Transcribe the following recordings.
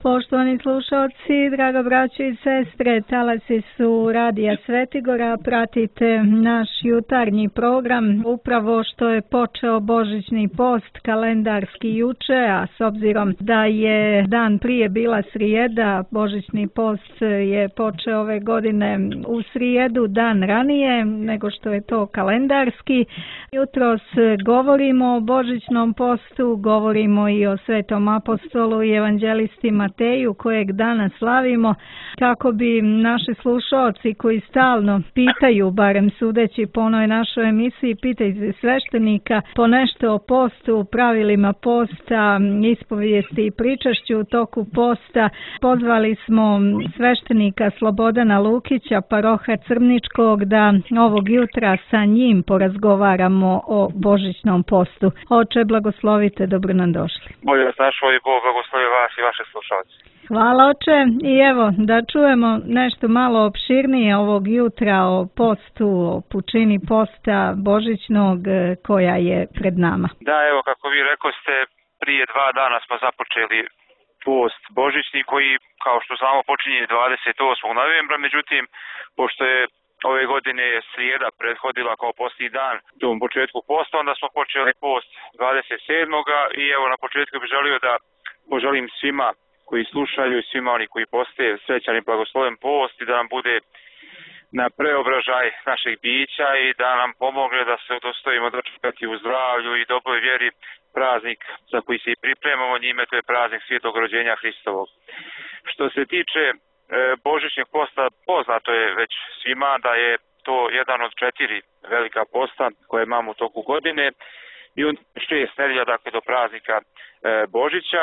Poštovani slušalci, draga braćo i sestre, talasi su Radija Svetigora, pratite naš jutarnji program. Upravo što je počeo božićni post kalendarski juče, a s obzirom da je dan prije bila srijeda, božićni post je počeo ove godine u srijedu, dan ranije nego što je to kalendarski. Jutros govorimo o božićnom postu, govorimo i o svetom apostolu i evanđelisti Mateju kojeg danas slavimo, kako bi naši slušalci koji stalno pitaju, barem sudeći po onoj našoj emisiji Pitajte sveštenika, po nešto o postu, pravilima posta, ispovijesti i pričašću u toku posta, pozvali smo sveštenika Slobodana Lukića, paroha Crničkog, da ovog jutra sa njim porazgovaramo o božićnom postu. Oče, blagoslovite, dobro nam došli. Bolje vas našao i Bog blagoslovi vas i vaše slušalce. Hvala, oče, i evo da čujemo nešto malo opširnije ovog jutra o postu, o pučini posta božićnog koja je pred nama. Da, evo kako vi rekoste, prije 2 dana smo započeli post božićni koji, kao što znamo, počinje 28. novembra, međutim, pošto je ove godine srijeda prethodila kao posljednji dan tom početku posta, onda smo počeli post 27. i evo na početku bih želio da poželim svima koji slušaju i svima oni koji poste srećan i blagosloven post i da nam bude na preobražaj našeg bića i da nam pomogne da se udostojimo dočekati u zdravlju i dobroj vjeri praznik za koji se i pripremamo njime, to je praznik Svetog rođenja Hristovog. Što se tiče božićnog posta, poznato je već svima da je to jedan od 4 velika posta koje imamo u toku godine i on 6 nedelja, dakle, do praznika Božića.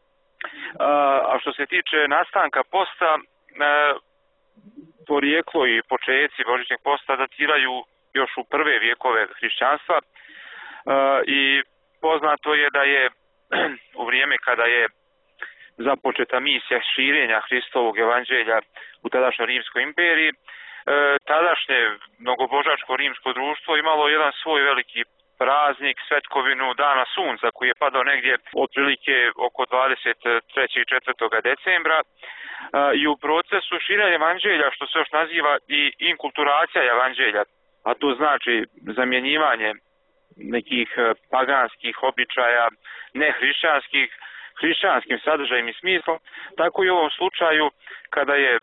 A što se tiče nastanka posta, porijeklo i počeci božićnog posta datiraju još u prve vjekove hrišćanstva i poznato je da je u vrijeme kada je započeta misija širenja Hristovog evanđelja u tadašnjoj Rimskoj imperiji, tadašnje mnogobožačko rimsko društvo imalo jedan svoj veliki praznik, svetkovinu Dana sunca koji je padao negdje otprilike oko 23. i 4. decembra i u procesu širenja evanđelja, što se još naziva i inkulturacija evanđelja, a to znači zamjenjivanje nekih paganskih običaja, nehrišćanskih, hrišćanskim sadržajem i smislom, tako i u ovom slučaju kada je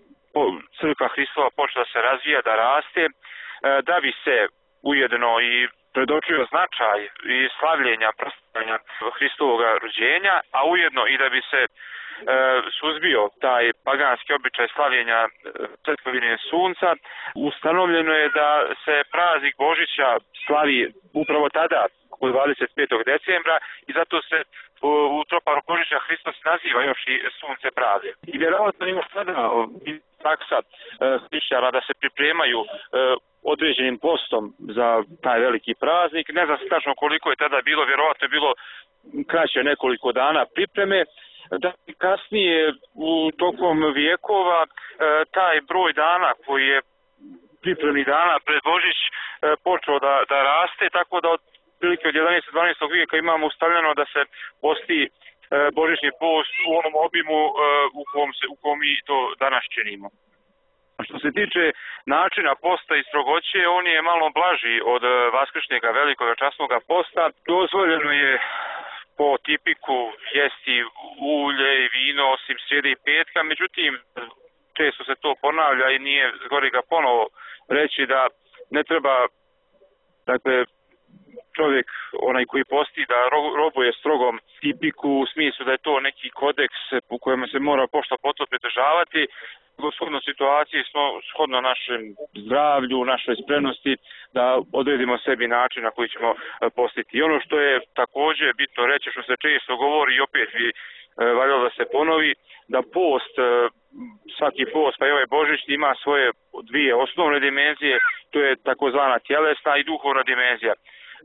crkva Hristova počela se razvija, da raste, da bi se ujedno i predočio značaj i slavljenja, proslavljanja Hristovog rođenja, a ujedno i da bi se suzbio taj paganski običaj slavljenja crkvine sunca, ustanovljeno je da se praznik Božića slavi upravo tada, oko 25. decembra, i zato se u troparu Božića Hristos naziva još i sunce pravde. I vjerovatno ima sada taksa hrišćana da se pripremaju određenim postom za taj veliki praznik. Ne znam tačno koliko je tada bilo, vjerovatno je bilo kraće nekoliko dana pripreme, da kasnije u tokom vijekova taj broj dana koji je pripremnih dana pred Božić počeo da raste, tako da od prilike od 11. 12. vijeka imamo ustavljeno da se posti božićni post u onom obimu u kom mi to danas činimo. Što se tiče načina posta i strogoće, on je malo blaži od vaskršnjega velikog časnog posta. Dozvoljeno je po tipiku jesti ulje i vino osim srijede i petka, međutim često se to ponavlja i nije zgori ga ponovo reći da ne treba, dakle, čovjek, onaj koji posti, da robuje strogom tipiku u smislu da je to neki kodeks u kojem se mora pošto potom pridržavati. Shodno situaciji smo shodno našem zdravlju, našoj spremnosti da odredimo sebi način na koji ćemo postiti. I ono što je također bitno reći, što se često govori i opet bi valjalo da se ponovi, da post, svaki post, pa i ovaj božićni, ima svoje 2 osnovne dimenzije, to je takozvana tjelesna i duhovna dimenzija.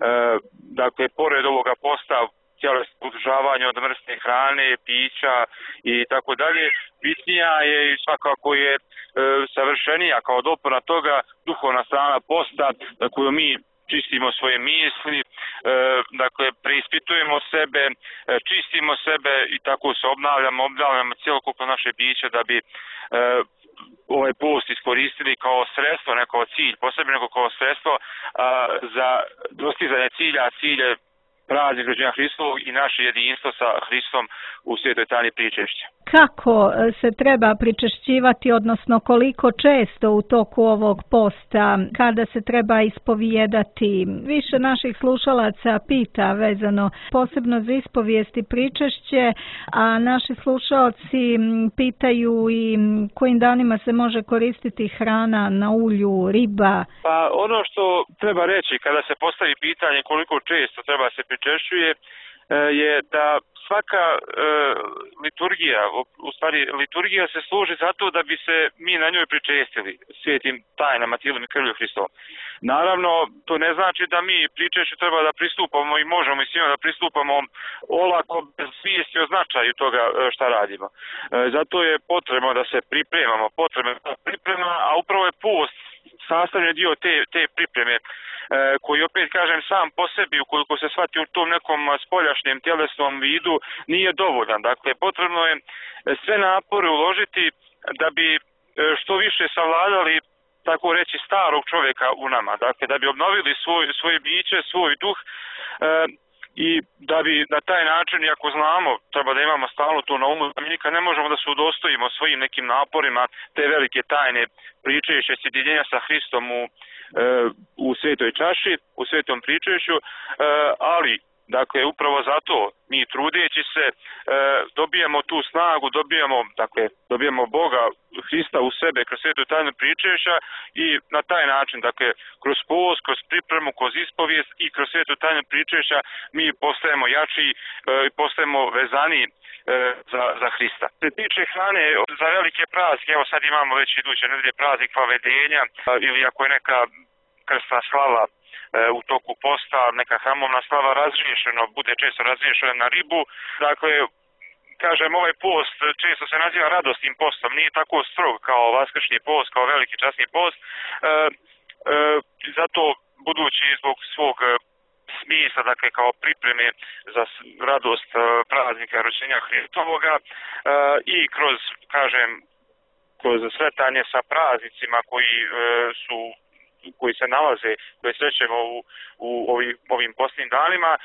Dakle, pored ovoga posta, tjelesno uzdržavanje od mrsne hrane, pića i tako dalje, bitnija je i svakako je savršenija kao dopuna toga duhovna strana posta koju mi čistimo svoje misli, dakle preispitujemo sebe, čistimo sebe i tako se obnavljamo cjelokupno naše biće da bi ovaj post iskoristili kao sredstvo, ne kao cilj, posebno nego kao sredstvo za dostizanje cilja, cilje praznik rođenja Hristovog i naše jedinstvo sa Hristom u svetoj tajni pričešća. Kako se treba pričešćivati, odnosno koliko često u toku ovog posta, kada se treba ispovijedati? Više naših slušalaca pita vezano posebno za ispovijest i pričešće, a naši slušalci pitaju i kojim danima se može koristiti hrana na ulju, riba. Pa ono što treba reći kada se postavi pitanje koliko često treba se pričešćuje je da svaka liturgija, u stvari liturgija se služi zato da bi se mi na njoj pričestili svetim tajnama, tijelom i krvlju Hristovom. Naravno, to ne znači da mi pričešću treba da pristupamo i možemo i svima da pristupamo olako bez svijesti o značaju toga šta radimo. Zato je potrebno da se pripremamo, a upravo je post sastavni dio te pripreme, koji opet kažem sam po sebi, ukoliko se shvati u tom nekom spoljašnjem tjelesnom vidu, nije dovoljan. Dakle, potrebno je sve napore uložiti da bi što više savladali, tako reći, starog čovjeka u nama. Dakle, da bi obnovili svoje biće, svoj duh i da bi na taj način, iako znamo, treba da imamo stalno to na umu, da mi nikad ne možemo da se udostojimo svojim nekim naporima te velike tajne pričešća sjedinjenja sa Hristom u svetoj čaši, u svetom pričešću, ali dakle upravo zato mi trudeći se dobijamo tu snagu, dobijamo Boga Hrista u sebe kroz svetu tajnu pričešća i na taj način, dakle kroz post, kroz pripremu, kroz ispovijest i kroz svetu tajnu pričešća mi postajemo jači i postajemo vezani za Hrista. Se tiče hrane za velike praznike, evo sad imamo već iduće nedelje praznik Vavedenja ili ako je neka krstna slava u toku posta, neka hramovna slava bude često razriješena na ribu. Dakle, kažem, ovaj post često se naziva radosnim postom, nije tako strog kao vaskršnji post, kao veliki časni post. Zato, budući zbog svog smisla, dakle kao pripreme za radost praznika rođenja Hristovoga i kroz sretanje sa praznicima koji se nalaze, koje srećemo u ovim posljednjim danima,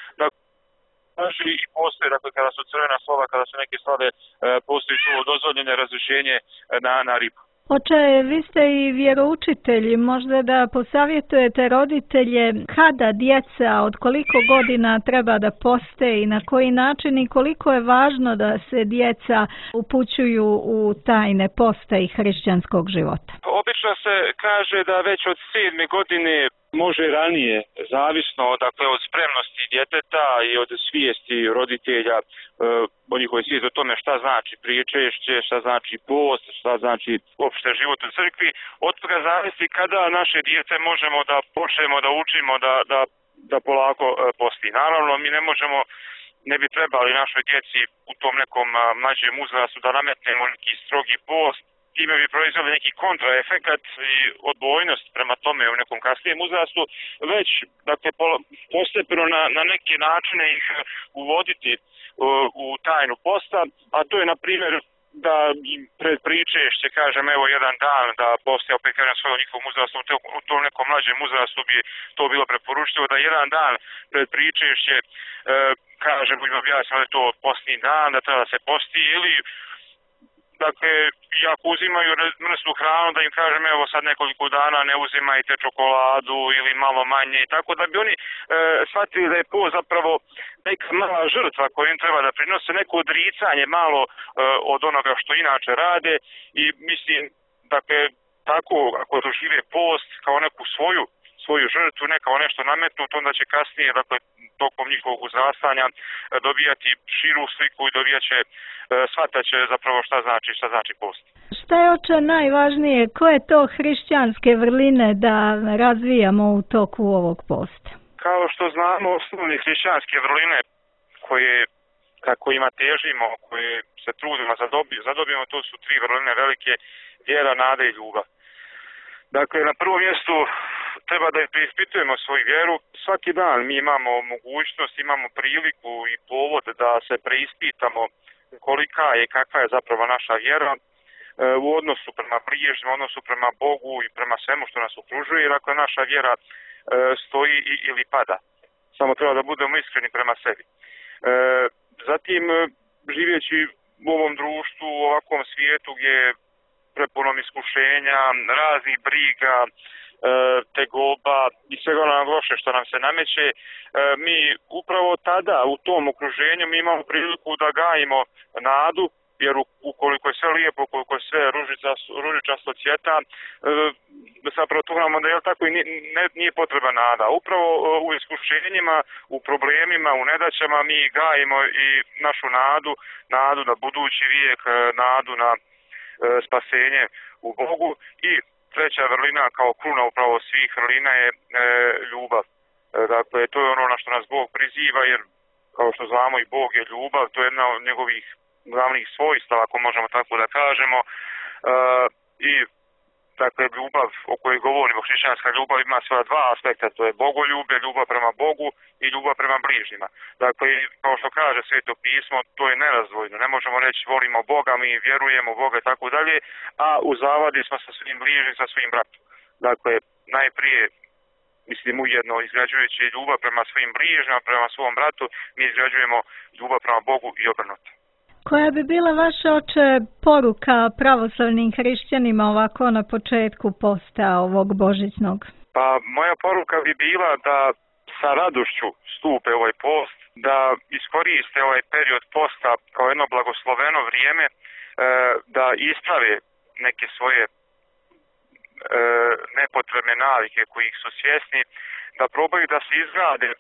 dakle, i postoje, dakle, kada su crvena slova, kada su neke slave, postoji to dozvoljene razrješenje na ribu. Oče, vi ste i vjeroučitelji, možda da posavjetujete roditelje kada djeca, od koliko godina treba da poste i na koji način i koliko je važno da se djeca upućuju u tajne posta i hrišćanskog života? Obično se kaže da već od 7. godine, može ranije, zavisno dakle od spremnosti djeteta i od svijesti roditelja, o njihovoj svijesti o tome šta znači pričešće, šta znači post, šta znači opšte život u crkvi. Od toga zavisi kada naše djece možemo da počnemo da učimo da polako posti. Naravno, mi ne bi trebali našoj djeci u tom nekom mlađem uzrastu da nametnemo neki strogi post. Time bi proizveli neki kontraefekat i odbojnost prema tome u nekom kasnijem uzrastu, već dakle, postepeno na neke načine ih uvoditi u tajnu posta, a to je na primjer da pred pričešće, kažem, evo jedan dan da poste, opet kažem svojom njihovom uzrastu, u tom nekom mlađem uzrastu bi to bilo preporučljivo da jedan dan pred pričešće, kažem, budemo objasniti da je to postni dan, da treba da se posti ili dakle, ako uzimaju mrsnu hranu, da im kažem, evo sad nekoliko dana ne uzimajte čokoladu ili malo manje i tako da bi oni shvatili da je post zapravo neka mala žrtva koju im treba da prinose, neko odricanje malo od onoga što inače rade i mislim, dakle, tako ako dožive post kao neku svoju žrtvu, ne kao nešto nametnuto, onda će kasnije, dakle, tokom njihovog uzrastanja dobijati širu sliku i shvatat će zapravo šta znači post. Šta je, oče, najvažnije? Koje to hrišćanske vrline da razvijamo u toku ovog posta? Kao što znamo, osnovne hrišćanske vrline koje kako ima težimo, koje se trudimo zadobijemo, to su 3 vrline velike: vjera, nada i ljubav. Dakle, na prvom mjestu treba da preispitujemo svoju vjeru. Svaki dan mi imamo mogućnost, imamo priliku i povod da se preispitamo kolika je i kakva je zapravo naša vjera u odnosu prema bližnjima, u odnosu prema Bogu i prema svemu što nas okružuje, jer ako naša vjera stoji ili pada. Samo treba da budemo iskreni prema sebi. Zatim, živjeći u ovom društvu, u ovakvom svijetu gdje je prepunom iskušenja, raznih briga, tegoba i svega onog loše što nam se nameće, mi upravo tada u tom okruženju mi imamo priliku da gajimo nadu, jer ukoliko je sve lijepo, ukoliko je sve ružičasto cvjeta, zapravo tu imamo da je tako i nije potreba nada. Upravo u iskušenjima, u problemima, u nedaćama mi gajimo i našu nadu na budući vijek, nadu na spasenje u Bogu. I treća vrlina kao kruna upravo svih vrlina je ljubav. Dakle, to je ono na što nas Bog priziva, jer kao što znamo i Bog je ljubav, to je jedna od njegovih glavnih svojstava, ako možemo tako da kažemo. I dakle, ljubav o kojoj govorimo, hrišćanska ljubav ima svoja dva aspekta, to je bogoljublje, ljubav prema Bogu i ljubav prema bližnjima. Dakle, kao što kaže Sveto pismo, to je nerazdvojno. Ne možemo reći volimo Boga, mi vjerujemo u Boga i tako dalje, a u zavadi smo sa svim bližnjim, sa svim bratom. Dakle, najprije, mislim, ujedno izgrađujući ljubav prema svim bližnjima, prema svom bratu, mi izgrađujemo ljubav prema Bogu i obrnuto. Koja bi bila vaša, oče, poruka pravoslavnim hrišćanima ovako na početku posta ovog božićnog? Pa moja poruka bi bila da sa radošću stupe ovaj post, da iskoriste ovaj period posta kao jedno blagosloveno vrijeme, da isprave neke svoje nepotrebne navike kojih su svjesni, da probaju da se izgrade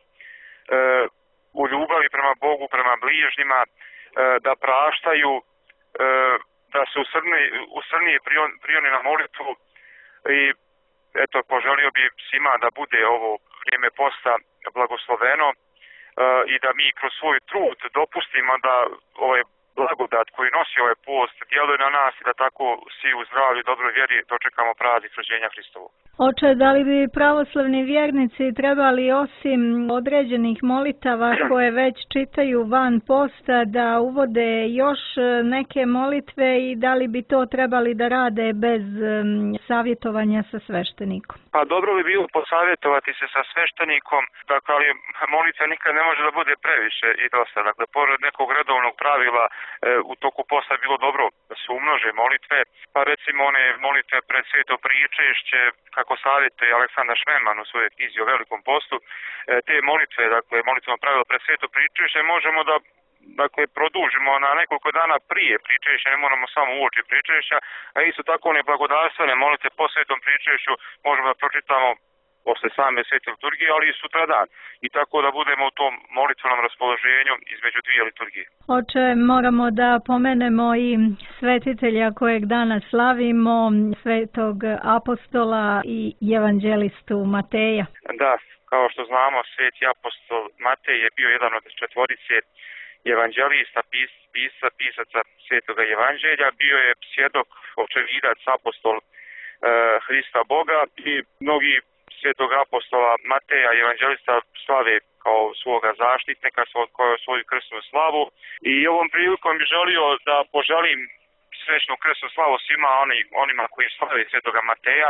u ljubavi prema Bogu, prema bližnjima, da praštaju, da se usrnije prioni na molitvu i eto, poželio bi svima da bude ovo vrijeme posta blagosloveno i da mi kroz svoj trud dopustimo da ovaj blagodat koji nosi ovaj post djeluje na nas i da tako svi u zdravlju i dobroj vjeri dočekamo praznik rođenja Hristovu. Oče, da li bi pravoslavni vjernici trebali osim određenih molitava koje već čitaju van posta da uvode još neke molitve i da li bi to trebali da rade bez savjetovanja sa sveštenikom? Pa dobro bi bilo posavjetovati se sa sveštenikom, dakle, ali molitva nikad ne može da bude previše i dosta. Dakle, pored nekog redovnog pravila u toku posta bilo dobro da se umnože molitve, pa recimo one molitve pred sveto pričešće, kako savjetuje Aleksandar Šmeman u svojoj knjizi o Velikom postu, te molitve, dakle molitveno pravilo pred sveto pričešće, možemo da produžimo na nekoliko dana prije pričešća, ne moramo samo uoči pričešća, a isto tako one blagodarstvene molitve po svetom pričešću možemo da pročitamo posle same svete liturgije, ali i sutradan. I tako da budemo u tom molitvenom raspoloženju između dvije liturgije. Oče, moramo da pomenemo i svetitelja kojeg danas slavimo, svetog apostola i evanđelistu Mateja. Da, kao što znamo, sveti apostol Matej je bio jedan od četvorice evanđelista, pisaca svetoga evanđelja, bio je svjedok, očevidac, apostol Hrista Boga i mnogi svetog apostola Mateja evanđelista slave kao svoga zaštitnika, kao svoju krsnu slavu. I ovom prilikom bih želio da poželim srećnu krsnu slavu svima onima koji slave svetoga Mateja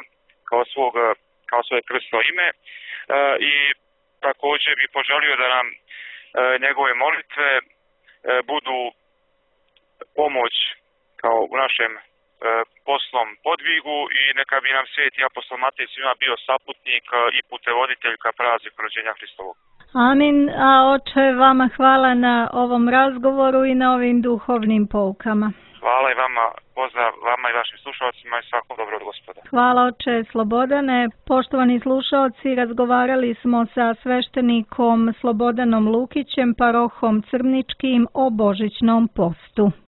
kao svoje krsno ime. I također bih poželio da nam njegove molitve budu pomoć kao u našem poslom podvigu i neka bi nam sveti apostol Matej svima bio saputnik i putevoditelj ka prazniku rođenja Hristovog. Amin. A oče, vama hvala na ovom razgovoru i na ovim duhovnim poukama. Hvala i vama, pozdrav vama i vašim slušalcima i svako dobro od Gospoda. Hvala oče Slobodane. Poštovani slušalci, razgovarali smo sa sveštenikom Slobodanom Lukićem, parohom Crničkim, o božićnom postu.